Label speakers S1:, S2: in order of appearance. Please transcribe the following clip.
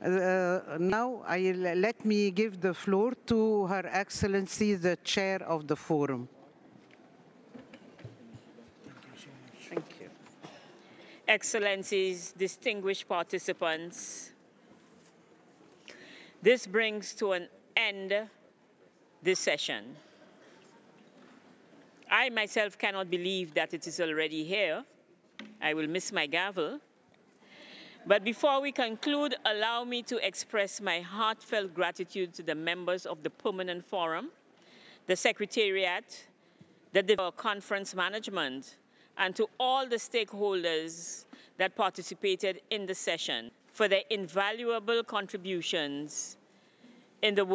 S1: Now, let me give the floor to Her Excellency, the Chair of the Forum.
S2: Thank you. Excellencies, distinguished participants, this brings to an end this session. I myself cannot believe that it is already here. I will miss my gavel. But before we conclude, allow me to express my heartfelt gratitude to the members of the Permanent Forum, the Secretariat, the conference management, and to all the stakeholders that participated in the session for their invaluable contributions in the